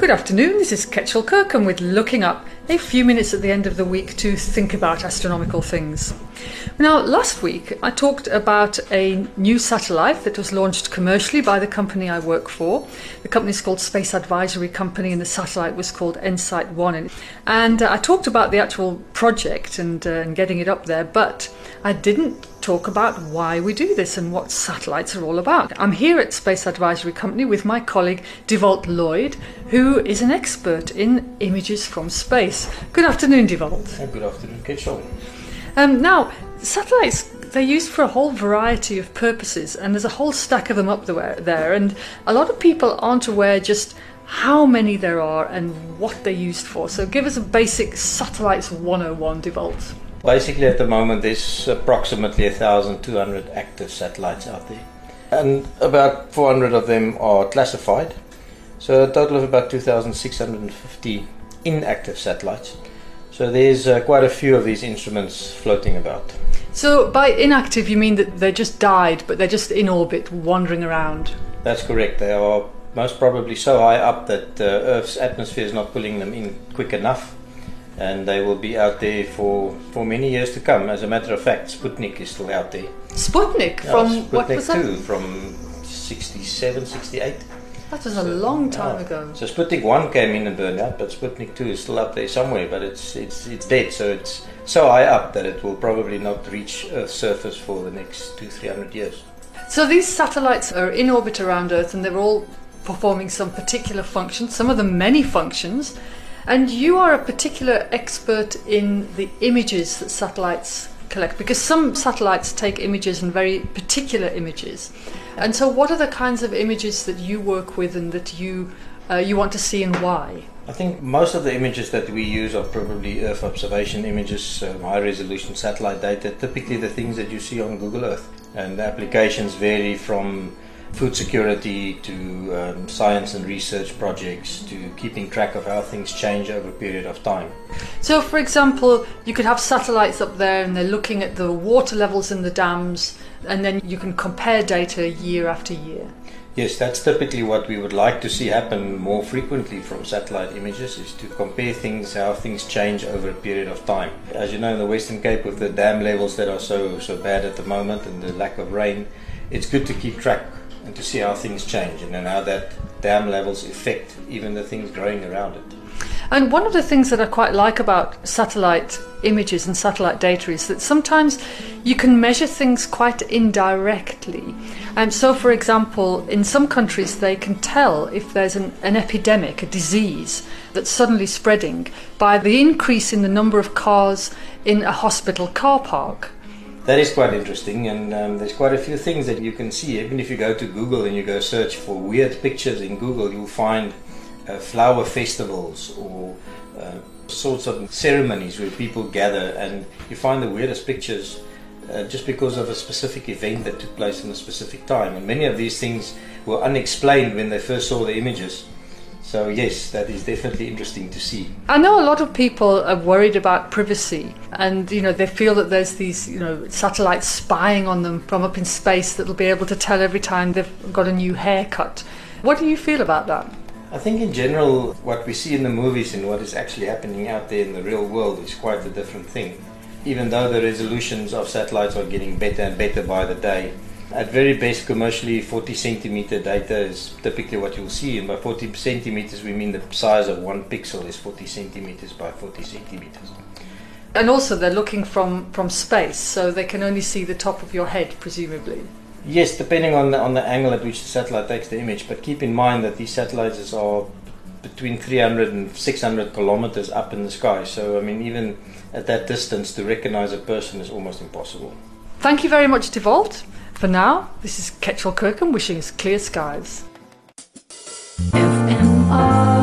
Good afternoon, this is Ketchel Kirkham with Looking Up, a few minutes at the end of the week to think about astronomical things. Now, last week I talked about a new satellite that was launched commercially by the company I work for. The company is called Space Advisory Company and the satellite was called EnSight 1. And I talked about the actual project and getting it up there, but I didn't talk about why we do this and what satellites are all about. I'm here at Space Advisory Company with my colleague Dewald Lloyd, who is an expert in images from space. Good afternoon, Dewald. Good afternoon, Ketchel. Now, satellites, they're used for a whole variety of purposes, and there's a whole stack of them up there, and a lot of people aren't aware just how many there are and what they're used for. So give us a basic Satellites 101, Dewald. Basically, at the moment, there's approximately 1,200 active satellites out there, and about 400 of them are classified. So a total of about 2,650 inactive satellites. So there's quite a few of these instruments floating about. So by inactive, you mean that they just died, but they're just in orbit, wandering around? That's correct. They are most probably so high up that Earth's atmosphere is not pulling them in quick enough, and they will be out there for many years to come. As a matter of fact, Sputnik is still out there. Sputnik? Yeah, From Sputnik what was that? 2 from 67, 68. That was a long time ago. So Sputnik 1 came in and burned out, but Sputnik 2 is still up there somewhere, but it's dead, so it's so high up that it will probably not reach Earth's surface for the next 200-300 years. So these satellites are in orbit around Earth and they're all performing some particular function, some of them many functions, and you are a particular expert in the images that satellites collect, because some satellites take images and very particular images. And so what are the kinds of images that you work with and that you want to see, and why? I think most of the images that we use are probably Earth observation images, high resolution satellite data, typically the things that you see on Google Earth. And the applications vary from food security to science and research projects to keeping track of how things change over a period of time. So for example, you could have satellites up there and they're looking at the water levels in the dams, and then you can compare data year after year. Yes, that's typically what we would like to see happen more frequently from satellite images, is to compare things, how things change over a period of time. As you know, in the Western Cape, with the dam levels that are so bad at the moment and the lack of rain, it's good to keep track and to see how things change and then how that dam levels affect even the things growing around it. And one of the things that I quite like about satellite images and satellite data is that sometimes you can measure things quite indirectly. And so, for example, in some countries they can tell if there's an epidemic, a disease that's suddenly spreading, by the increase in the number of cars in a hospital car park. That is quite interesting, and there's quite a few things that you can see. Even if you go to Google and you go search for weird pictures in Google, you'll find flower festivals or sorts of ceremonies where people gather, and you find the weirdest pictures just because of a specific event that took place in a specific time. And many of these things were unexplained when they first saw the images. So yes, that is definitely interesting to see. I know a lot of people are worried about privacy, and they feel that there's these satellites spying on them from up in space that'll be able to tell every time they've got a new haircut. What do you feel about that? I think in general what we see in the movies and what is actually happening out there in the real world is quite a different thing. Even though the resolutions of satellites are getting better and better by the day, at very best commercially 40 centimeter data is typically what you'll see, and by 40 centimeters we mean the size of one pixel is 40 centimeters by 40 centimeters. And also they're looking from space, so they can only see the top of your head, presumably. Yes, depending on the angle at which the satellite takes the image, but keep in mind that these satellites are between 300 and 600 kilometers up in the sky, so I mean even at that distance to recognize a person is almost impossible. Thank you very much, Dewald. For now, this is Ketchel Kirkham wishing us clear skies. FMR